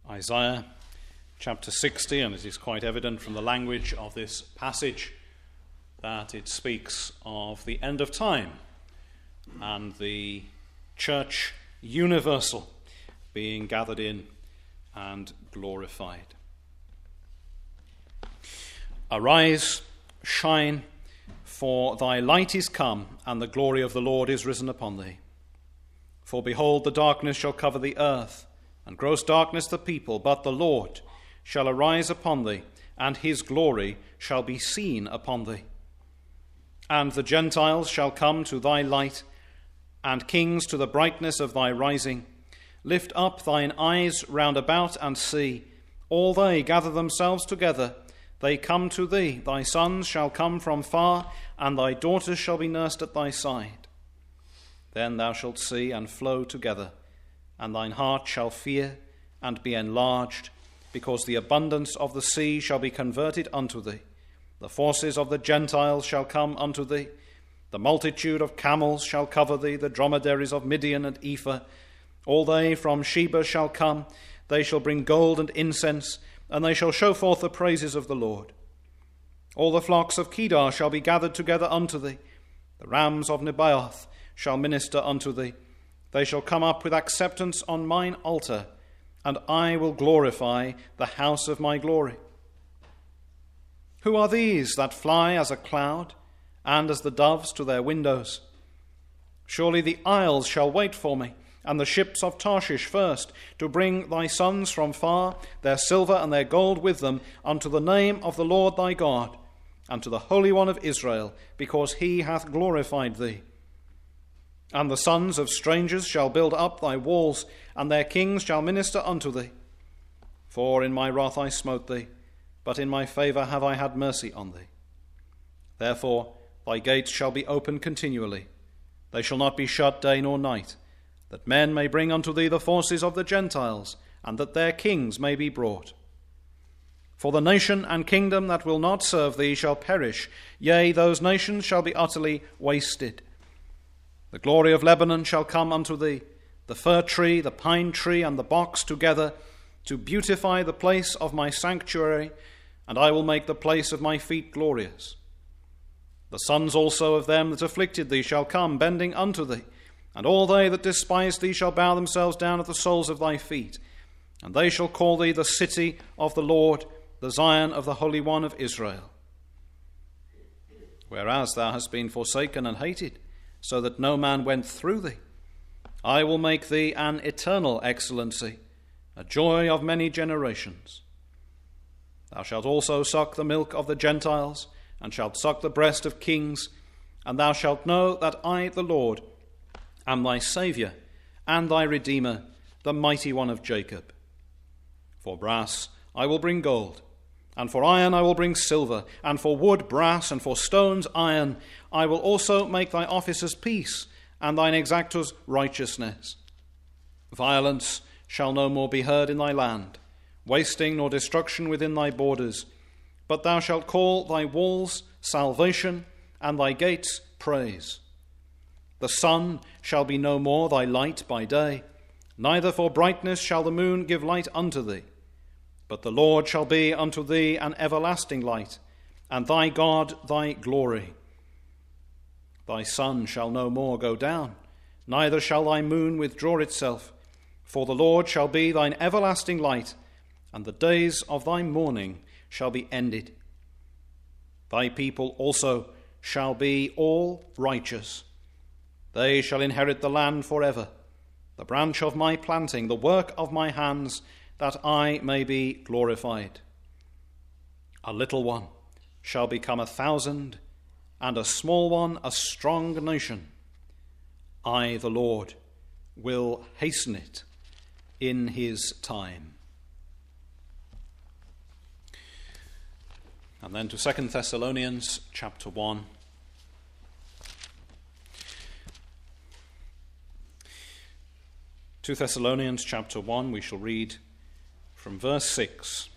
Isaiah chapter 60, and it is quite evident from the language of this passage that it speaks of the end of time and the church universal being gathered in and glorified. Arise, shine, for thy light is come, and the glory of the Lord is risen upon thee. For behold, the darkness shall cover the earth, and gross darkness the people, but the Lord shall arise upon thee, and his glory shall be seen upon thee. And the Gentiles shall come to thy light, and kings to the brightness of thy rising. Lift up thine eyes round about and see. All they gather themselves together. They come to thee. Thy sons shall come from far, and thy daughters shall be nursed at thy side. Then thou shalt see and flow together, and thine heart shall fear and be enlarged, because the abundance of the sea shall be converted unto thee. The forces of the Gentiles shall come unto thee. The multitude of camels shall cover thee, the dromedaries of Midian and Ephah. All they from Sheba shall come. They shall bring gold and incense, and they shall show forth the praises of the Lord. All the flocks of Kedar shall be gathered together unto thee. The rams of Nebaioth shall minister unto thee. They shall come up with acceptance on mine altar, and I will glorify the house of my glory. Who are these that fly as a cloud, and as the doves to their windows? Surely the isles shall wait for me, and the ships of Tarshish first, to bring thy sons from far, their silver and their gold with them, unto the name of the Lord thy God, and to the Holy One of Israel, because he hath glorified thee. And the sons of strangers shall build up thy walls, and their kings shall minister unto thee. For in my wrath I smote thee, but in my favour have I had mercy on thee. Therefore thy gates shall be open continually. They shall not be shut day nor night, that men may bring unto thee the forces of the Gentiles, and that their kings may be brought. For the nation and kingdom that will not serve thee shall perish, yea, those nations shall be utterly wasted. The glory of Lebanon shall come unto thee, the fir tree, the pine tree, and the box together, to beautify the place of my sanctuary, and I will make the place of my feet glorious. The sons also of them that afflicted thee shall come, bending unto thee, and all they that despise thee shall bow themselves down at the soles of thy feet. And they shall call thee the city of the Lord, the Zion of the Holy One of Israel. Whereas thou hast been forsaken and hated, so that no man went through thee, I will make thee an eternal excellency, a joy of many generations. Thou shalt also suck the milk of the Gentiles, and shalt suck the breast of kings, and thou shalt know that I, the Lord, am thy Saviour, and thy Redeemer, the mighty one of Jacob. For brass I will bring gold, and for iron I will bring silver, and for wood brass, and for stones iron. I will also make thy officers peace, and thine exactors righteousness. Violence shall no more be heard in thy land, wasting nor destruction within thy borders. But thou shalt call thy walls salvation, and thy gates praise. The sun shall be no more thy light by day, neither for brightness shall the moon give light unto thee. But the Lord shall be unto thee an everlasting light, and thy God thy glory. Thy sun shall no more go down, neither shall thy moon withdraw itself, for the Lord shall be thine everlasting light, and the days of thy mourning shall be ended. Thy people also shall be all righteous. They shall inherit the land forever, the branch of my planting, the work of my hands, that I may be glorified. A little one shall become 1,000, and a small one a strong nation. I, the Lord, will hasten it in his time. And then to 2 Thessalonians chapter 1. Thessalonians chapter 1, we shall read from verse 6,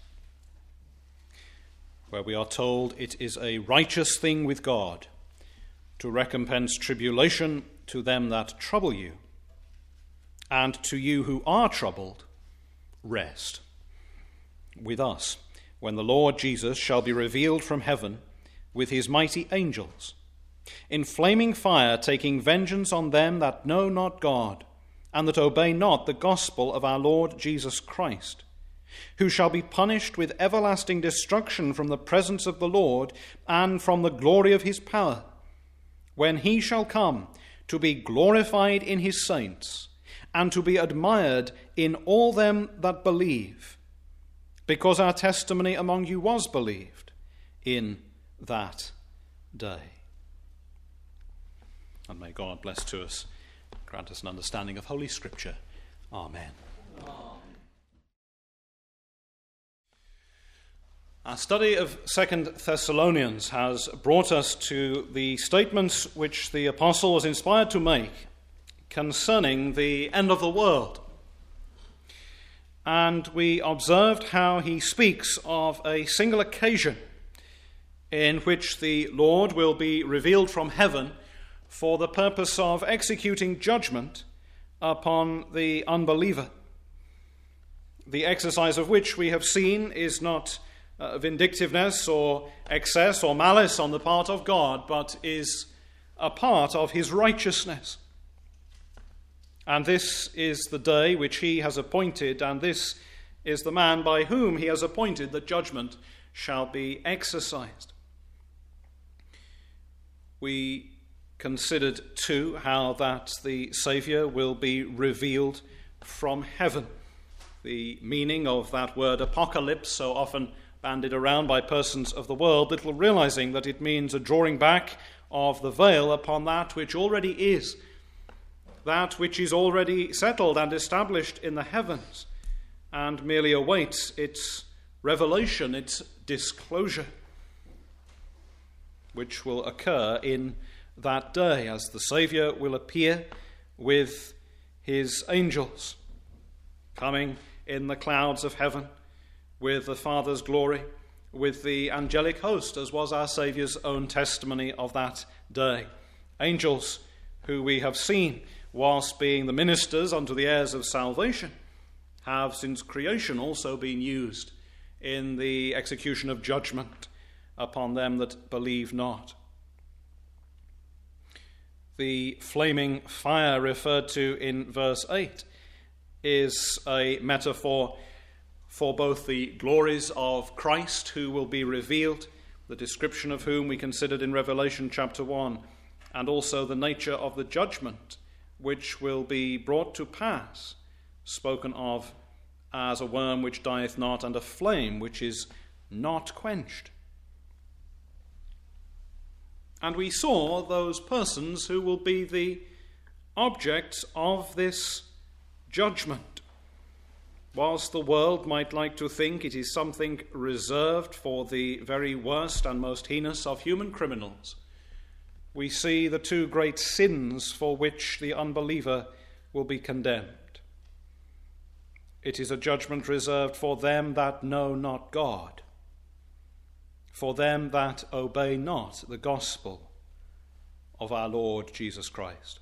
where we are told it is a righteous thing with God to recompense tribulation to them that trouble you, and to you who are troubled, rest. with us when the Lord Jesus shall be revealed from heaven with his mighty angels, in flaming fire, taking vengeance on them that know not God, and that obey not the gospel of our Lord Jesus Christ, who shall be punished with everlasting destruction from the presence of the Lord and from the glory of his power, when he shall come to be glorified in his saints, and to be admired in all them that believe, because our testimony among you was believed in that day. And may God bless to us, grant us an understanding of Holy Scripture. Amen. Our study of 2 Thessalonians has brought us to the statements which the apostle was inspired to make concerning the end of the world. And we observed how he speaks of a single occasion in which the Lord will be revealed from heaven for the purpose of executing judgment upon the unbeliever, the exercise of which we have seen is not vindictiveness or excess or malice on the part of God, but is a part of his righteousness. And this is the day which he has appointed, and this is the man by whom he has appointed that judgment shall be exercised. We considered too how that the Saviour will be revealed from heaven. The meaning of that word apocalypse, so often bandied around by persons of the world, little realizing that it means a drawing back of the veil upon that which already is, that which is already settled and established in the heavens, and merely awaits its revelation, its disclosure, which will occur in that day as the Saviour will appear with his angels, coming in the clouds of heaven with the Father's glory, with the angelic host, as was our Saviour's own testimony of that day. Angels who we have seen, whilst being the ministers unto the heirs of salvation, have since creation also been used in the execution of judgment upon them that believe not. The flaming fire referred to in verse 8 is a metaphor for both the glories of Christ who will be revealed, the description of whom we considered in Revelation chapter 1, and also the nature of the judgment which will be brought to pass, spoken of as a worm which dieth not and a flame which is not quenched. And we saw those persons who will be the objects of this judgment. Whilst the world might like to think it is something reserved for the very worst and most heinous of human criminals, we see the two great sins for which the unbeliever will be condemned. It is a judgment reserved for them that know not God, for them that obey not the gospel of our Lord Jesus Christ.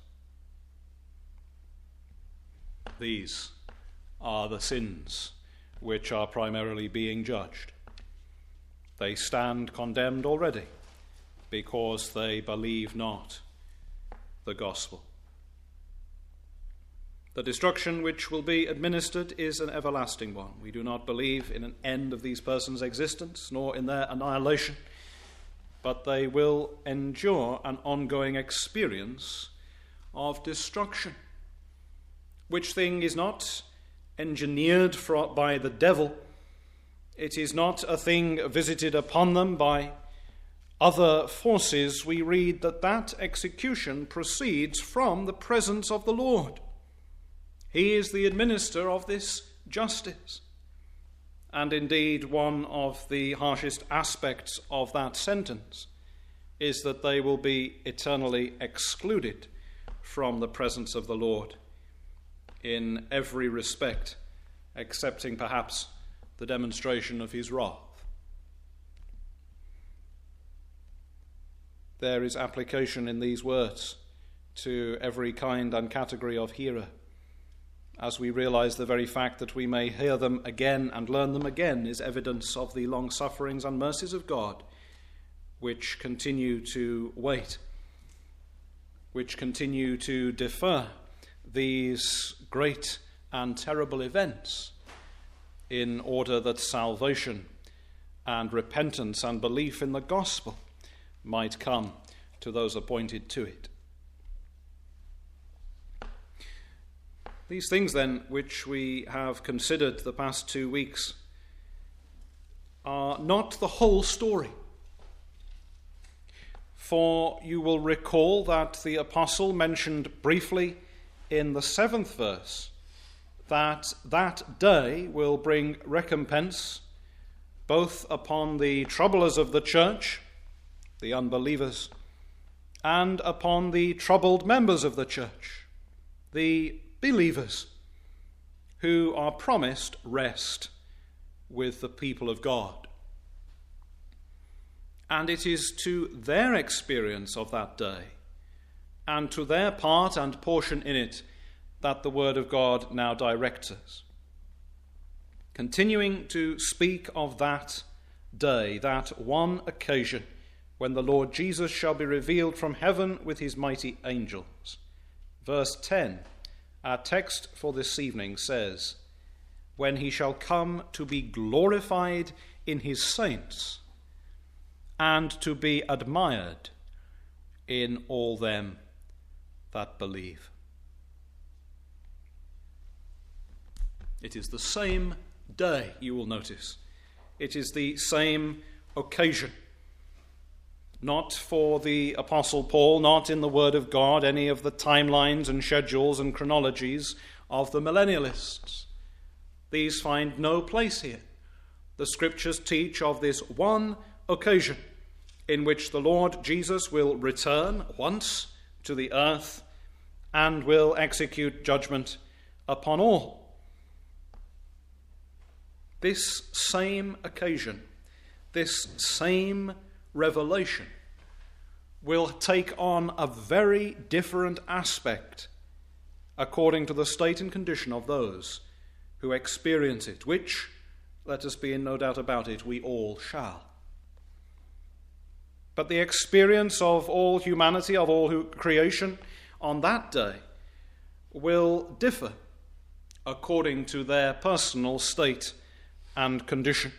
These are the sins which are primarily being judged. They stand condemned already because they believe not the gospel. The destruction which will be administered is an everlasting one. We do not believe in an end of these persons' existence, nor in their annihilation, but they will endure an ongoing experience of destruction, which thing is not engineered by the devil. It is not a thing visited upon them by other forces. We read that execution proceeds from the presence of the Lord. He is the administrator of this justice. And indeed, one of the harshest aspects of that sentence is that they will be eternally excluded from the presence of the Lord in every respect, excepting perhaps the demonstration of his wrath. There is application in these words to every kind and category of hearer, as we realize the very fact that we may hear them again and learn them again is evidence of the long sufferings and mercies of God, which continue to wait, which continue to defer these great and terrible events in order that salvation and repentance and belief in the gospel might come to those appointed to it. These things, then, which we have considered the past 2 weeks are not the whole story. For you will recall that the apostle mentioned briefly in the 7th verse that that day will bring recompense both upon the troublers of the church, the unbelievers, and upon the troubled members of the church, the believers, who are promised rest with the people of God. And it is to their experience of that day and to their part and portion in it that the Word of God now directs us. Continuing to speak of that day, that one occasion when the Lord Jesus shall be revealed from heaven with his mighty angels. Verse 10, our text for this evening says, when he shall come to be glorified in his saints and to be admired in all them that believe. It is the same day, you will notice. It is the same occasion. Not for the Apostle Paul, not in the Word of God, any of the timelines and schedules and chronologies of the millennialists. These find no place here. The Scriptures teach of this one occasion in which the Lord Jesus will return once to the earth and will execute judgment upon all. This same occasion, this same revelation will take on a very different aspect according to the state and condition of those who experience it, which, let us be in no doubt about it, we all shall. But the experience of all humanity, of all creation on that day will differ according to their personal state and condition.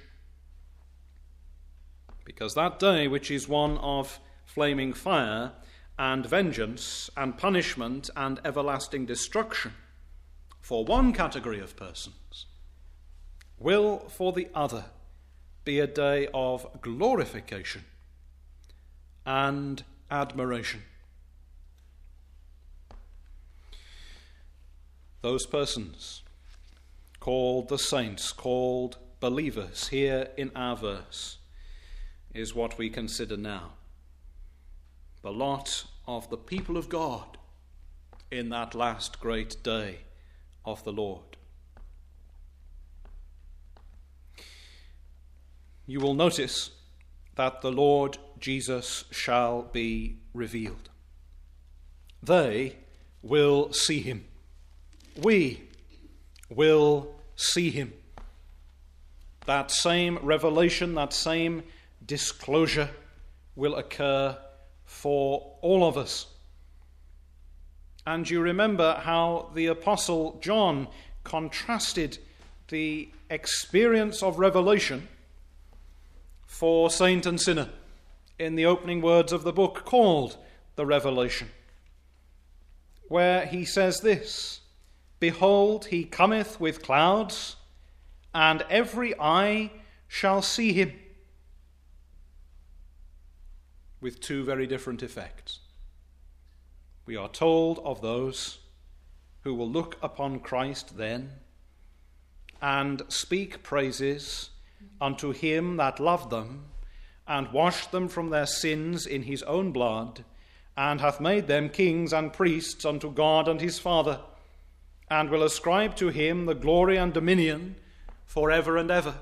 Because that day, which is one of flaming fire and vengeance and punishment and everlasting destruction for one category of persons, will for the other be a day of glorification and admiration. Those persons called the saints, called believers here in our verse, is what we consider now. The lot of the people of God in that last great day of the Lord. You will notice that the Lord Jesus shall be revealed. They will see him. We will see him. That same revelation, that same disclosure will occur for all of us. And you remember how the Apostle John contrasted the experience of revelation for saint and sinner in the opening words of the book called the Revelation, where he says this, "Behold, he cometh with clouds, and every eye shall see him," with two very different effects. We are told of those who will look upon Christ then and speak praises unto him that loved them and washed them from their sins in his own blood, and hath made them kings and priests unto God and his Father, and will ascribe to him the glory and dominion forever and ever.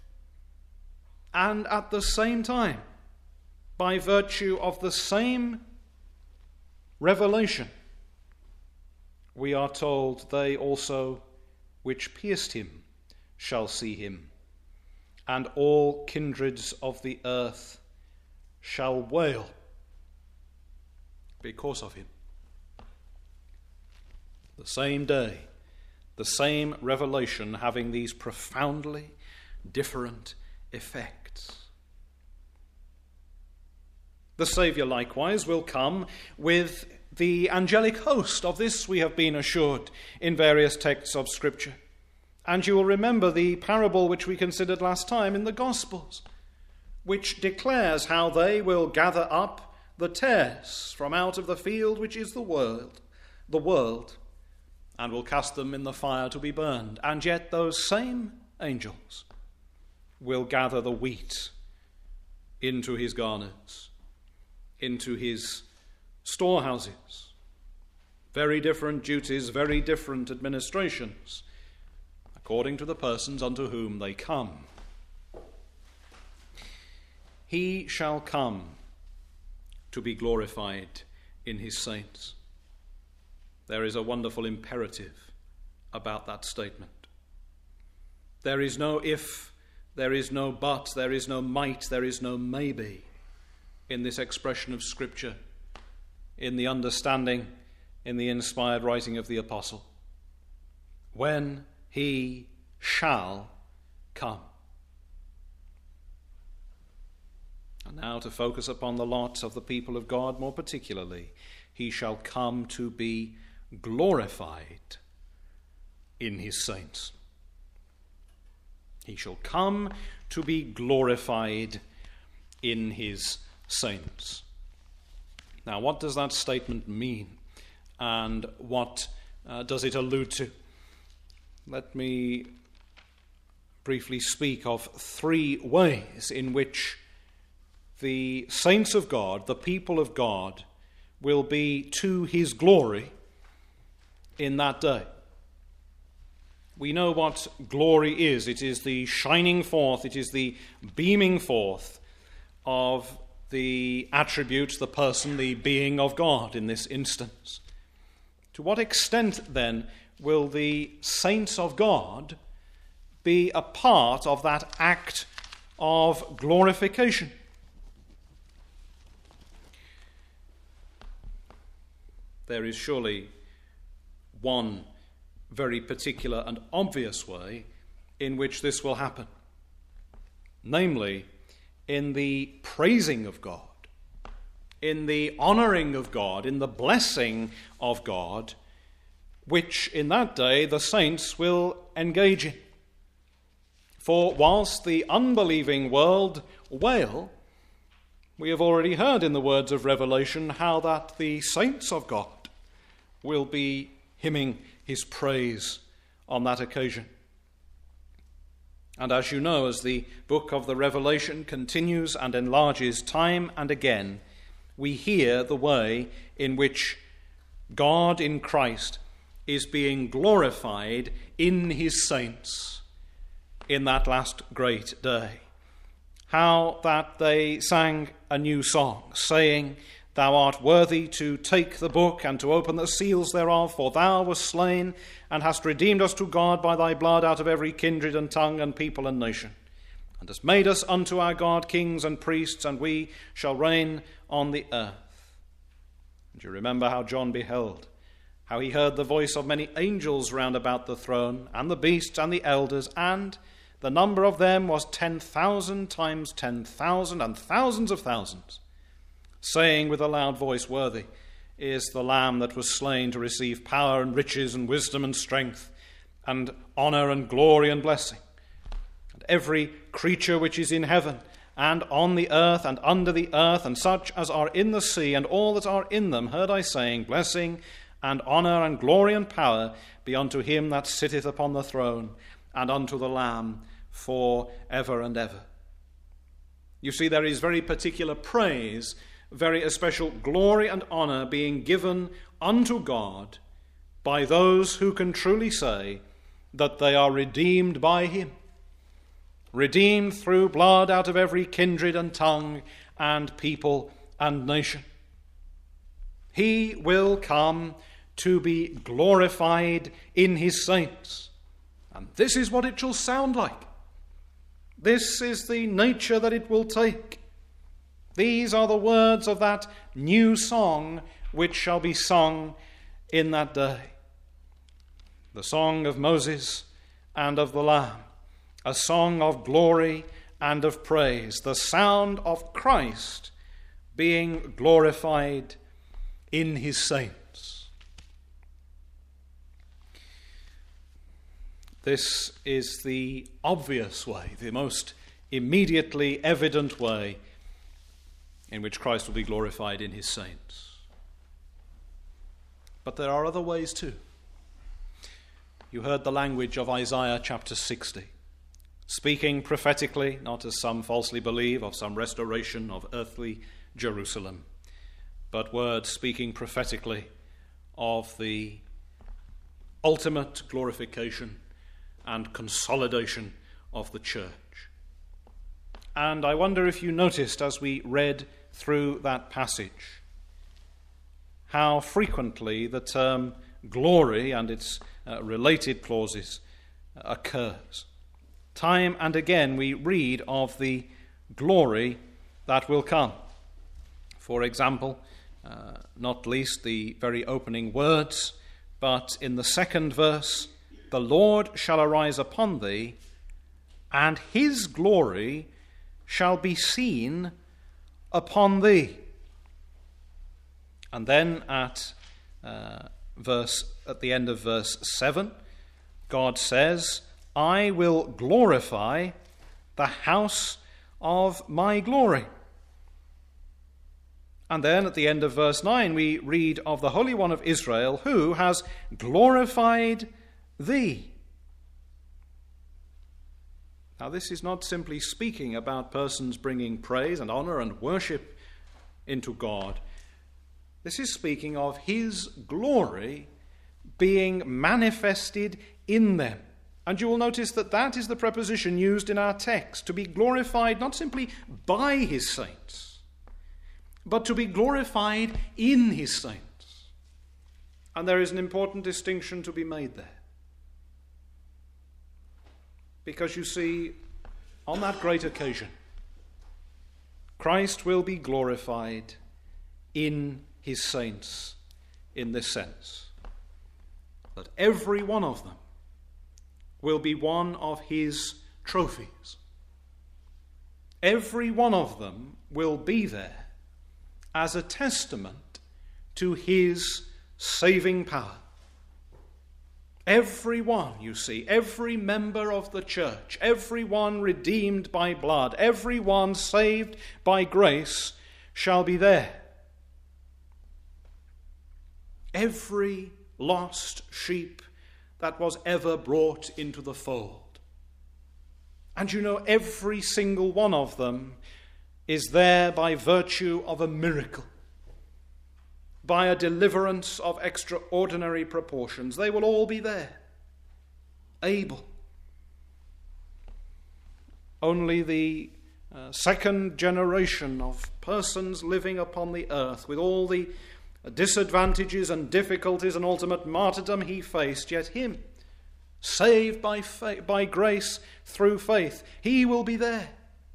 And at the same time, by virtue of the same revelation, we are told they also which pierced him shall see him, and all kindreds of the earth shall wail because of him. The same day, the same revelation having these profoundly different effects. The Saviour likewise will come with the angelic host. Of this we have been assured in various texts of Scripture. And you will remember the parable which we considered last time in the Gospels, which declares how they will gather up the tares from out of the field which is the world, and will cast them in the fire to be burned. And yet those same angels will gather the wheat into his garners, into his storehouses. Very different duties, very different administrations, according to the persons unto whom they come. He shall come to be glorified in his saints. There is a wonderful imperative about that statement. There is no if, there is no but, there is no might, there is no maybe in this expression of Scripture, in the understanding, in the inspired writing of the apostle. When he shall come. And now to focus upon the lot of the people of God more particularly. He shall come to be glorified in his saints. He shall come to be glorified in his saints. Now, what does that statement mean? And what does it allude to? Let me briefly speak of three ways in which the saints of God, the people of God, will be to his glory in that day. We know what glory is. It is the shining forth, it is the beaming forth of the attributes, the person, the being of God in this instance. To what extent, then, will the saints of God be a part of that act of glorification? There is surely one very particular and obvious way in which this will happen, namely in the praising of God, in the honouring of God, in the blessing of God, which in that day the saints will engage in. For whilst the unbelieving world wail, we have already heard in the words of Revelation how that the saints of God will be hymning his praise on that occasion. And as you know, as the book of the Revelation continues and enlarges time and again, we hear the way in which God in Christ is being glorified in his saints in that last great day. How that they sang a new song, saying, "Thou art worthy to take the book and to open the seals thereof, for thou wast slain and hast redeemed us to God by thy blood out of every kindred and tongue and people and nation, and hast made us unto our God kings and priests, and we shall reign on the earth." And you remember how John beheld, how he heard the voice of many angels round about the throne, and the beasts and the elders, and the number of them was 10,000 times 10,000 and thousands of thousands, saying with a loud voice, "Worthy is the Lamb that was slain to receive power and riches and wisdom and strength and honour and glory and blessing. And every creature which is in heaven and on the earth and under the earth, and such as are in the sea and all that are in them, heard I saying, Blessing and honour and glory and power be unto him that sitteth upon the throne and unto the Lamb for ever and ever." You see, there is very particular praise, very especial glory and honour being given unto God by those who can truly say that they are redeemed by him, redeemed through blood out of every kindred and tongue and people and nation. He will come to be glorified in his saints. And this is what it shall sound like. This is the nature that it will take. These are the words of that new song which shall be sung in that day. The song of Moses and of the Lamb, a song of glory and of praise, the sound of Christ being glorified in his saints. This is the obvious way, the most immediately evident way in which Christ will be glorified in his saints. But there are other ways too. You heard the language of Isaiah chapter 60, speaking prophetically, not as some falsely believe, of some restoration of earthly Jerusalem, but words speaking prophetically of the ultimate glorification and consolidation of the church. And I wonder if you noticed as we read through that passage how frequently the term glory and its related clauses occurs. Time and again we read of the glory that will come. For example, not least the very opening words, but in the second verse, the Lord shall arise upon thee, and his glory shall be seen upon thee. And then at the end of verse 7, God says, I will glorify the house of my glory. And then at the end of verse 9, we read of the Holy One of Israel who has glorified thee. Now, this is not simply speaking about persons bringing praise and honor and worship into God. This is speaking of his glory being manifested in them. And you will notice that that is the preposition used in our text, to be glorified not simply by his saints, but to be glorified in his saints. And there is an important distinction to be made there. Because you see, on that great occasion, Christ will be glorified in his saints in this sense, that every one of them will be one of his trophies. Every one of them will be there as a testament to his saving power. Every one, you see, every member of the church, every one redeemed by blood, every one saved by grace shall be there. Every lost sheep that was ever brought into the fold. And you know, every single one of them is there by virtue of a miracle, by a deliverance of extraordinary proportions. They will all be there, able. Only the second generation of persons living upon the earth, with all the disadvantages and difficulties and ultimate martyrdom he faced, yet him, saved by grace through faith, he will be there.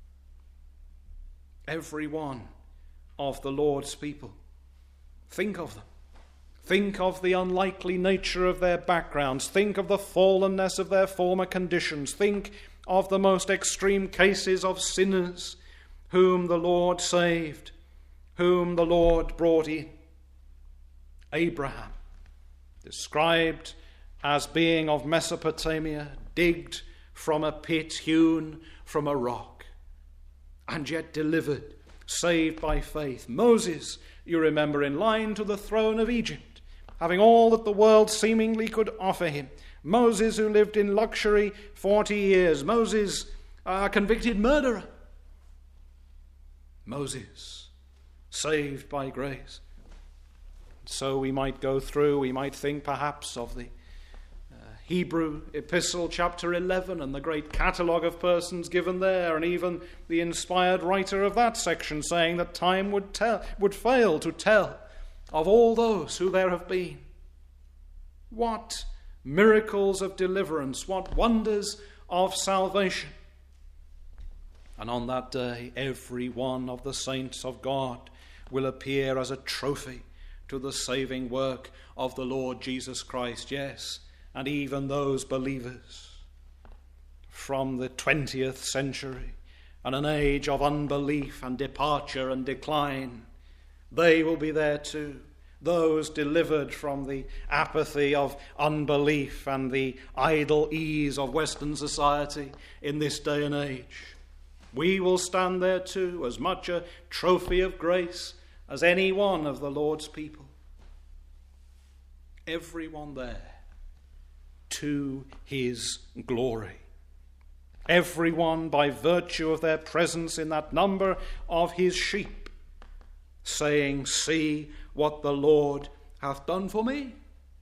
Every one of the Lord's people. Think of them. Think of the unlikely nature of their backgrounds. Think of the fallenness of their former conditions. Think of the most extreme cases of sinners whom the Lord saved, whom the Lord brought in. Abraham, described as being of Mesopotamia, digged from a pit, hewn from a rock, and yet delivered, saved by faith. Moses, you remember, in line to the throne of Egypt, having all that the world seemingly could offer him. Moses, who lived in luxury 40 years. Moses, a convicted murderer. Moses, saved by grace. So we might go through, we might think perhaps of the Hebrew epistle, chapter 11, and the great catalogue of persons given there, and even the inspired writer of that section saying that time would fail to tell of all those who there have been. What miracles of deliverance, what wonders of salvation. And on that day, every one of the saints of God will appear as a trophy to the saving work of the Lord Jesus Christ. Yes, and even those believers from the 20th century and an age of unbelief and departure and decline, they will be there too. Those delivered from the apathy of unbelief and the idle ease of Western society in this day and age. We will stand there too, as much a trophy of grace as any one of the Lord's people. Everyone there to his glory. Everyone by virtue of their presence in that number of his sheep, saying, "See what the Lord hath done for me."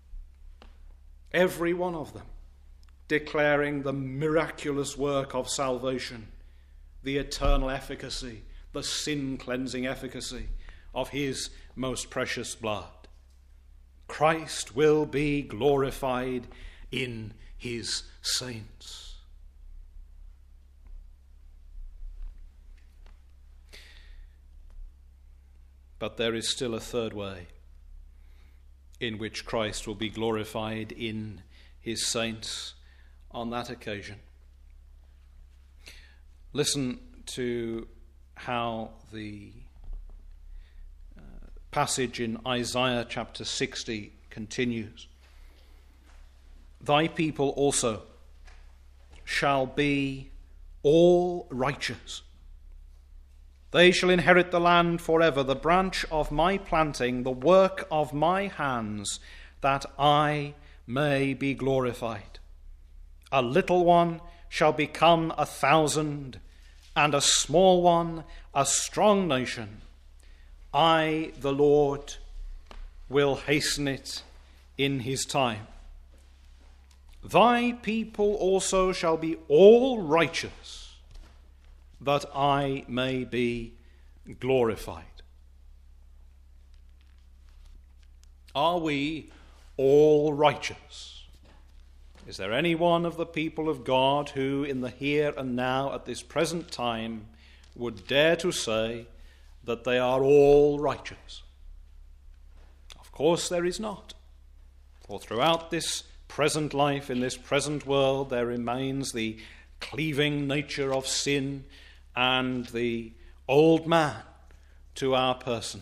Every one of them declaring the miraculous work of salvation, the eternal efficacy, the sin-cleansing efficacy of his most precious blood. Christ will be glorified in his saints. But there is still a third way in which Christ will be glorified in his saints on that occasion. Listen to how the passage in Isaiah chapter 60 continues. "Thy people also shall be all righteous. They shall inherit the land forever, the branch of my planting, the work of my hands, that I may be glorified. A little one shall become 1,000, and a small one a strong nation. I, the Lord, will hasten it in his time. Thy people also shall be all righteous, that I may be glorified." Are we all righteous? Is there any one of the people of God who in the here and now at this present time would dare to say that they are all righteous? Of course there is not. For throughout this present life, in this present world, there remains the cleaving nature of sin and the old man to our persons.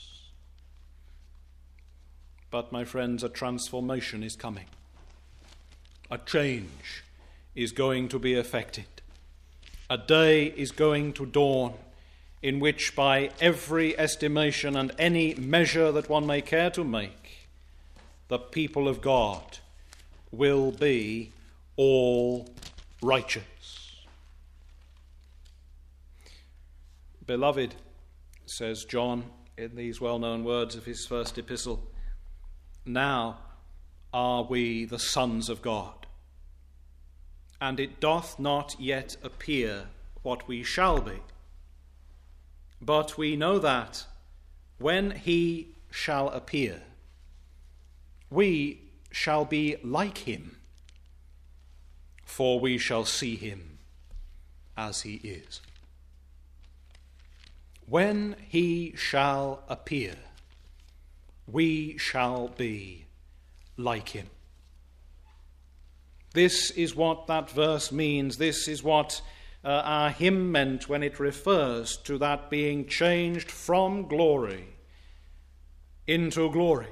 But, my friends, a transformation is coming. A change is going to be effected. A day is going to dawn in which, by every estimation and any measure that one may care to make, the people of God will be all righteous. "Beloved," says John in these well-known words of his first epistle, "now are we the sons of God, and it doth not yet appear what we shall be. But we know that when he shall appear, we shall be like him, for we shall see him as he is." When he shall appear, we shall be like him. This is what that verse means. This is what our hymn meant when it refers to that being changed from glory into glory.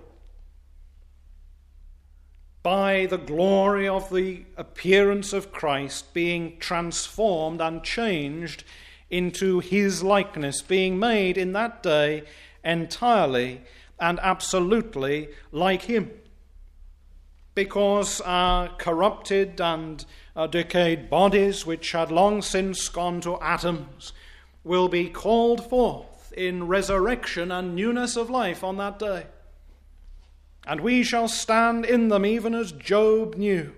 By the glory of the appearance of Christ being transformed and changed into his likeness, being made in that day entirely and absolutely like him. Because our corrupted and decayed bodies, which had long since gone to atoms, will be called forth in resurrection and newness of life on that day. And we shall stand in them even as Job knew.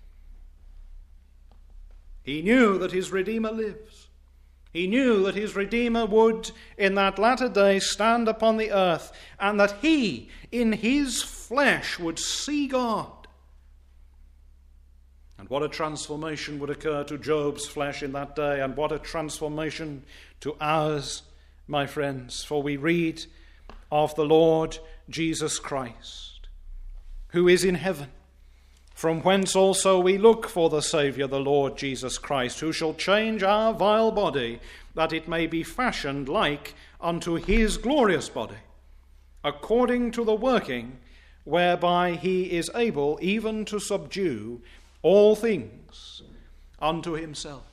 He knew that his Redeemer lives. He knew that his Redeemer would, in that latter day, stand upon the earth, and that he, in his flesh, would see God. And what a transformation would occur to Job's flesh in that day, and what a transformation to ours, my friends. For we read of the Lord Jesus Christ, who is in heaven, from whence also we look for the Saviour, the Lord Jesus Christ, who shall change our vile body, that it may be fashioned like unto his glorious body, according to the working whereby he is able even to subdue all things unto himself.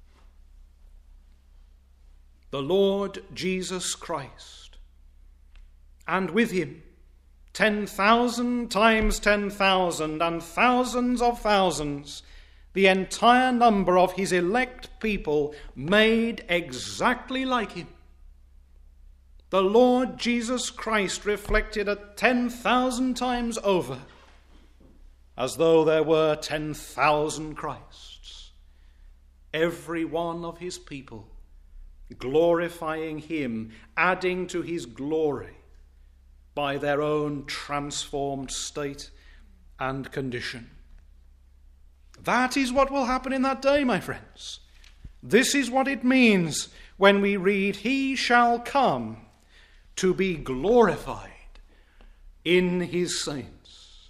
The Lord Jesus Christ, and with him 10,000 times 10,000 and thousands of thousands, the entire number of his elect people made exactly like him. The Lord Jesus Christ reflected at 10,000 times over, as though there were 10,000 Christs, every one of his people glorifying him, adding to his glory by their own transformed state and condition. That is what will happen in that day, my friends. This is what it means when we read, "He shall come to be glorified in his saints."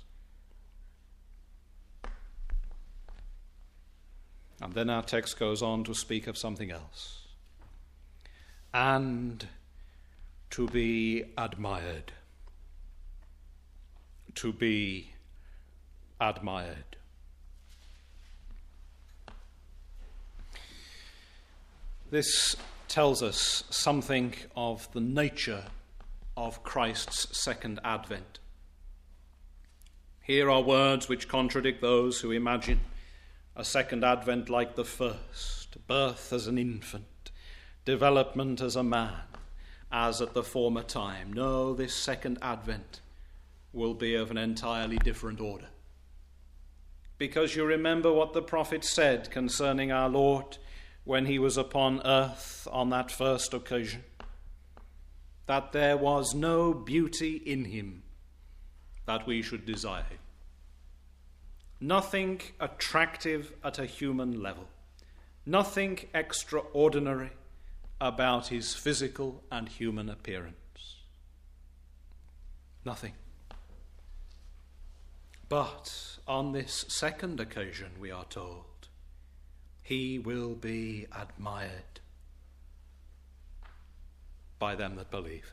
And then our text goes on to speak of something else. And to be admired. To be admired. This tells us something of the nature of Christ's second advent. Here are words which contradict those who imagine a second advent like the first: birth as an infant, development as a man, as at the former time. No, this second advent will be of an entirely different order. Because you remember what the prophet said concerning our Lord when he was upon earth on that first occasion, that there was no beauty in him that we should desire him. Nothing attractive at a human level, nothing extraordinary about his physical and human appearance. Nothing. But on this second occasion, we are told, he will be admired by them that believe.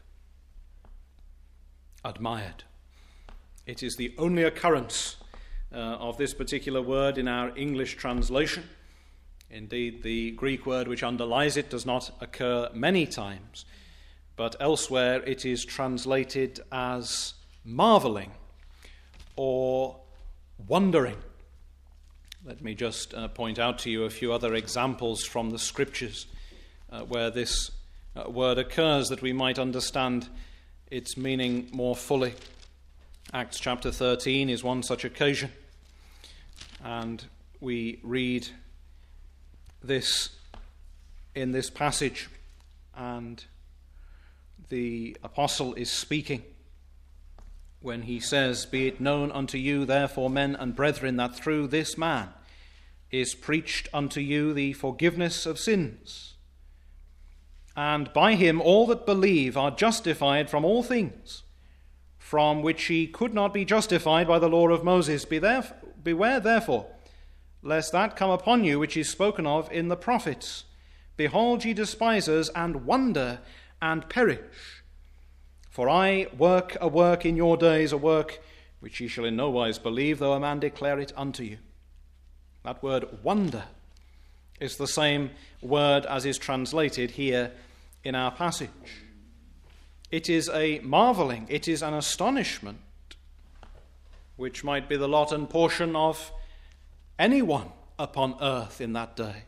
Admired. It is the only occurrence of this particular word in our English translation. Indeed, the Greek word which underlies it does not occur many times, but elsewhere it is translated as marveling or wondering. Let me just point out to you a few other examples from the Scriptures where this word occurs, that we might understand its meaning more fully. Acts chapter 13 is one such occasion, and we read this in this passage, and the apostle is speaking when he says, "Be it known unto you, therefore, men and brethren, that through this man is preached unto you the forgiveness of sins. And by him all that believe are justified from all things, from which ye could not be justified by the law of Moses. Beware therefore, lest that come upon you which is spoken of in the prophets. Behold, ye despisers, and wonder and perish. For I work a work in your days, a work which ye shall in no wise believe, though a man declare it unto you." That word wonder is the same word as is translated here in our passage. It is a marveling, it is an astonishment, which might be the lot and portion of anyone upon earth in that day.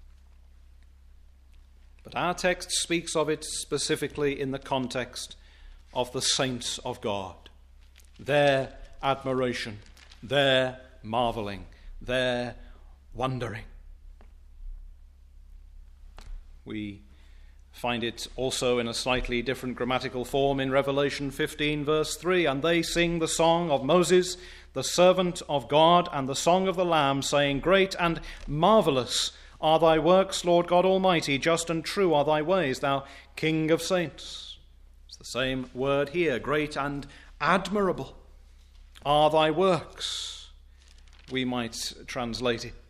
But our text speaks of it specifically in the context of the saints of God. Their admiration, their marveling, their wondering. We Find it also in a slightly different grammatical form in Revelation 15, verse 3. And they sing the song of Moses, the servant of God, and the song of the Lamb, saying, Great and marvelous are thy works, Lord God Almighty. Just and true are thy ways, thou King of saints. It's the same word here. Great and admirable are thy works, we might translate it.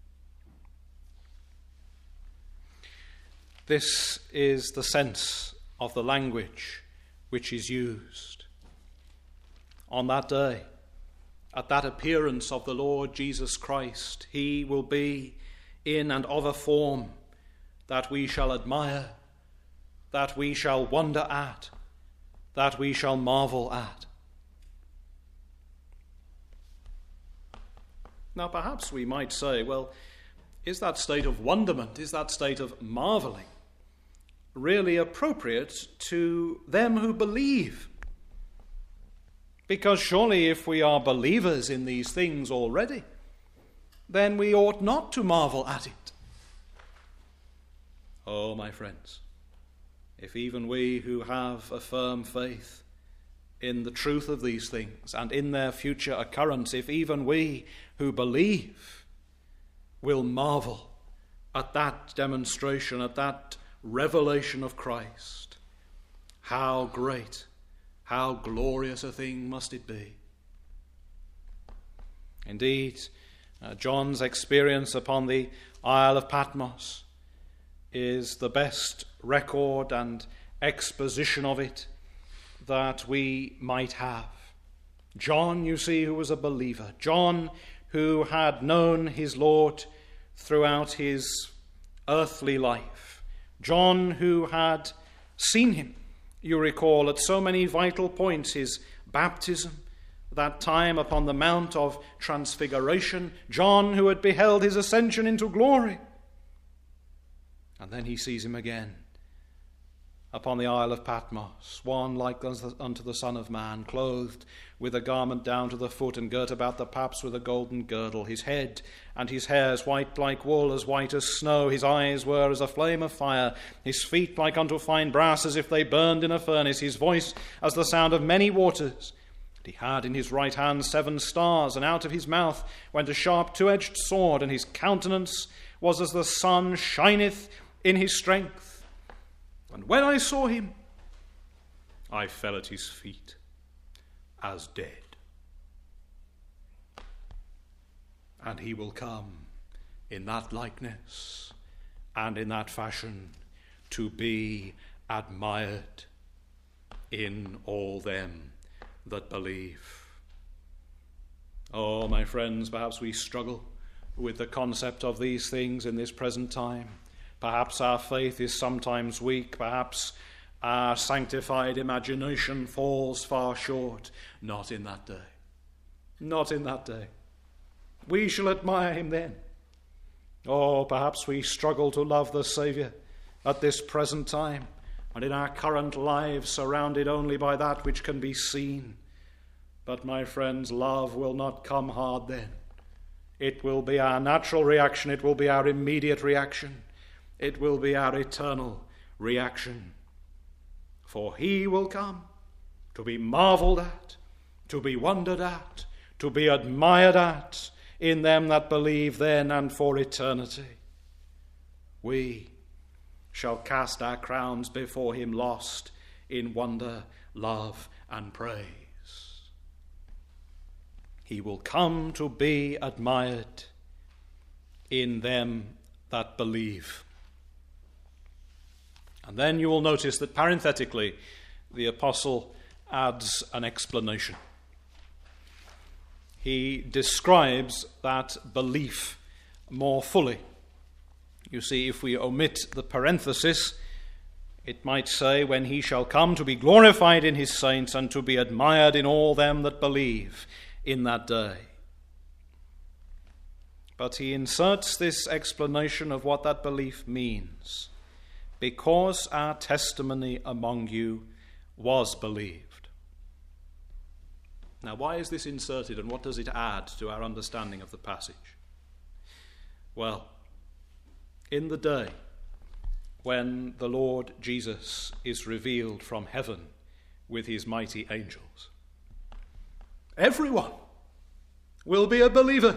This is the sense of the language which is used. On that day, at that appearance of the Lord Jesus Christ, he will be in and of a form that we shall admire, that we shall wonder at, that we shall marvel at. Now perhaps we might say, well, is that state of wonderment, is that state of marveling really appropriate to them who believe? Because surely if we are believers in these things already, then we ought not to marvel at it. Oh, my friends, if even we who have a firm faith in the truth of these things and in their future occurrence, if even we who believe will marvel at that demonstration, at that revelation of Christ, how great, how glorious a thing must it be. Indeed, John's experience upon the Isle of Patmos is the best record and exposition of it that we might have. John, you see, who was a believer. John, who had known his Lord throughout his earthly life. John, who had seen him, you recall, at so many vital points, his baptism, that time upon the Mount of Transfiguration. John, who had beheld his ascension into glory. And then he sees him again upon the Isle of Patmos, one like unto the Son of Man, clothed with a garment down to the foot and girt about the paps with a golden girdle. His head and his hairs white like wool, as white as snow. His eyes were as a flame of fire. His feet like unto fine brass, as if they burned in a furnace. His voice as the sound of many waters. And he had in his right hand 7 stars, and out of his mouth went a sharp 2-edged sword, and his countenance was as the sun shineth in his strength. And when I saw him, I fell at his feet as dead. And he will come in that likeness and in that fashion to be admired in all them that believe. Oh, my friends, perhaps we struggle with the concept of these things in this present time. Perhaps our faith is sometimes weak. Perhaps our sanctified imagination falls far short. Not in that day. Not in that day. We shall admire him then. Oh, perhaps we struggle to love the Saviour at this present time and in our current lives, surrounded only by that which can be seen. But, my friends, love will not come hard then. It will be our natural reaction. It will be our immediate reaction. It will be our eternal reaction. For he will come to be marveled at, to be wondered at, to be admired at in them that believe then and for eternity. We shall cast our crowns before him lost in wonder, love, and praise. He will come to be admired in them that believe. And then you will notice that parenthetically, the apostle adds an explanation. He describes that belief more fully. You see, if we omit the parenthesis, it might say, when he shall come to be glorified in his saints and to be admired in all them that believe in that day. But he inserts this explanation of what that belief means. Because our testimony among you was believed. Now, why is this inserted, and what does it add to our understanding of the passage? Well, in the day when the Lord Jesus is revealed from heaven with his mighty angels. Everyone will be a believer.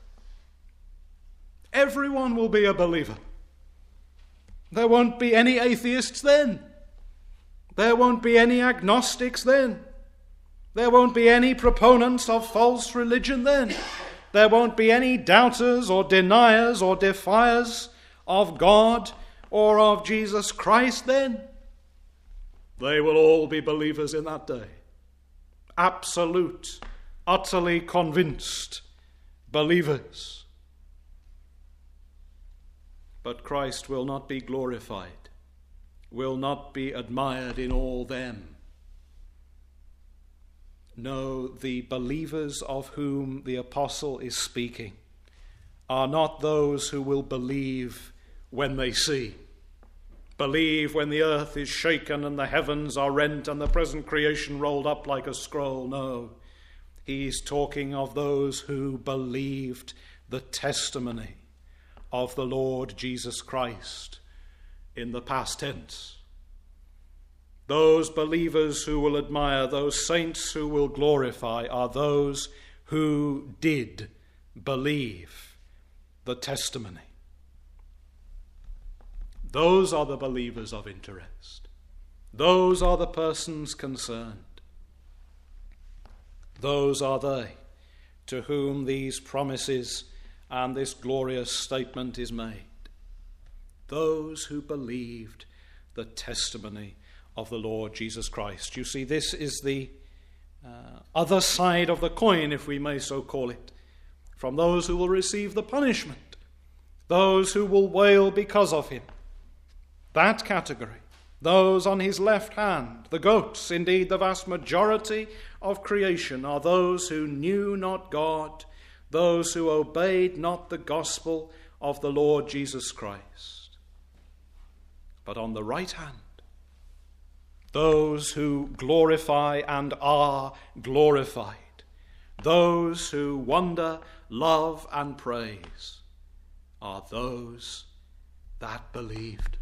Everyone will be a believer. There won't be any atheists then. There won't be any agnostics then. There won't be any proponents of false religion then. There won't be any doubters or deniers or defiers of God or of Jesus Christ then. They will all be believers in that day. Absolute, utterly convinced believers. But Christ will not be glorified, will not be admired in all them. No, the believers of whom the apostle is speaking are not those who will believe when they see. Believe when the earth is shaken and the heavens are rent and the present creation rolled up like a scroll. No, he's talking of those who believed the testimony of the Lord Jesus Christ in the past tense. Those believers who will admire, those saints who will glorify, are those who did believe the testimony. Those are the believers of interest. Those are the persons concerned. Those are they to whom these promises and this glorious statement is made. Those who believed the testimony of the Lord Jesus Christ. You see, this is the other side of the coin, if we may so call it, from those who will receive the punishment, those who will wail because of him. That category, those on his left hand, the goats, indeed the vast majority of creation, are those who knew not God, those who obeyed not the gospel of the Lord Jesus Christ. But on the right hand, those who glorify and are glorified, those who wonder, love, and praise, are those that believed.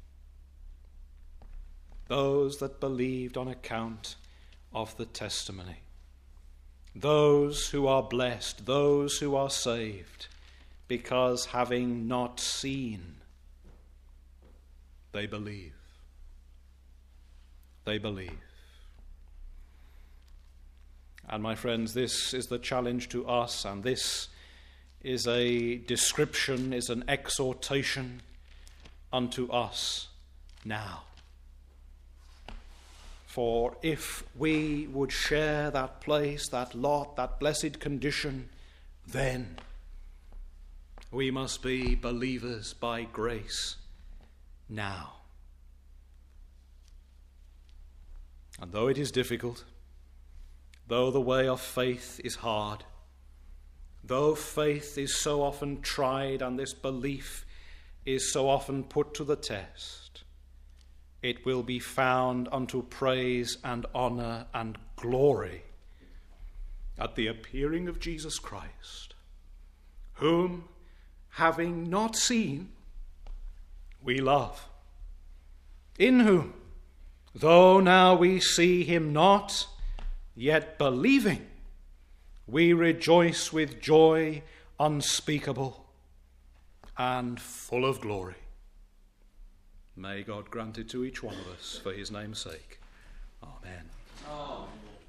Those that believed on account of the testimony. Those who are blessed, those who are saved, because having not seen, they believe. They believe. And my friends, this is the challenge to us, and this is a description, is an exhortation unto us now. For if we would share that place, that lot, that blessed condition, then we must be believers by grace now. And though it is difficult, though the way of faith is hard, though faith is so often tried and this belief is so often put to the test, it will be found unto praise and honor and glory at the appearing of Jesus Christ, whom, having not seen, we love, in whom, though now we see him not, yet believing, we rejoice with joy unspeakable and full of glory. May God grant it to each one of us for his name's sake. Amen. Amen.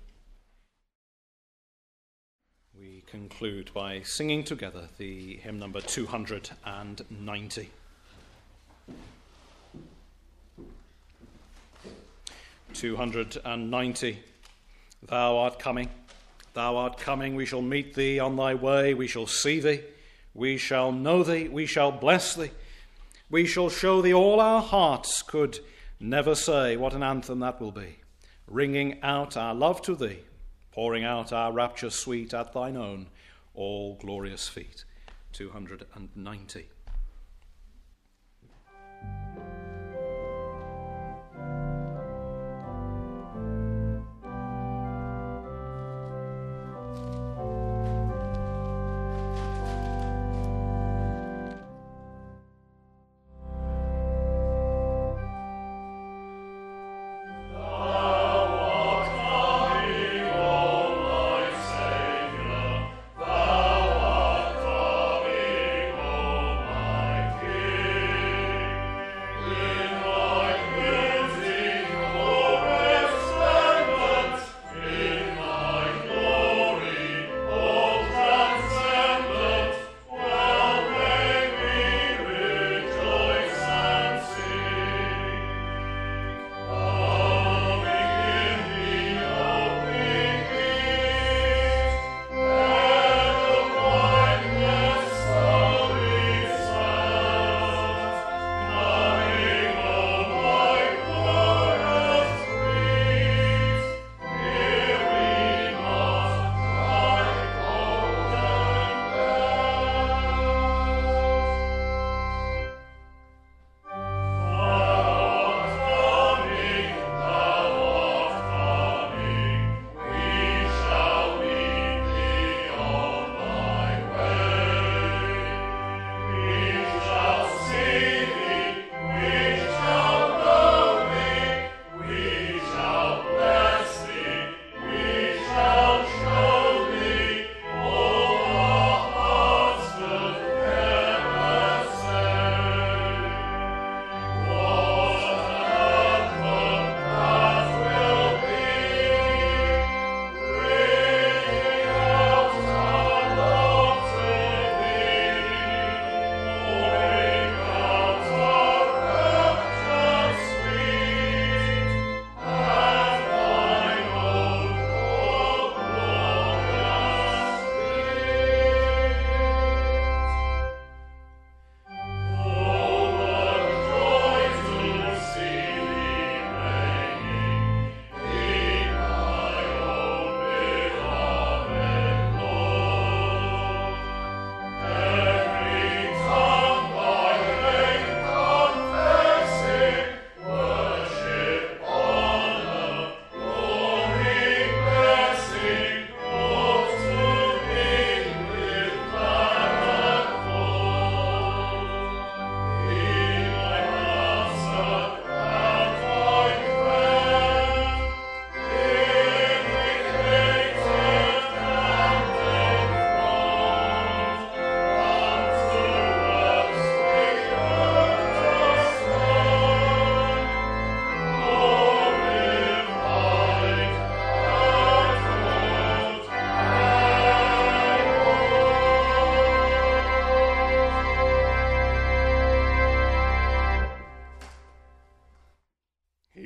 We conclude by singing together the hymn number 290. 290. Thou art coming, we shall meet thee on thy way, we shall see thee, we shall know thee, we shall bless thee, we shall show thee all our hearts could never say. What an anthem that will be, ringing out our love to thee, pouring out our rapture sweet at thine own all glorious feet. 290.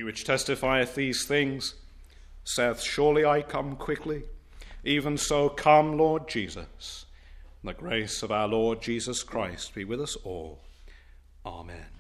which testifieth these things, saith, Surely I come quickly. Even so come, Lord Jesus. And the grace of our Lord Jesus Christ be with us all. Amen.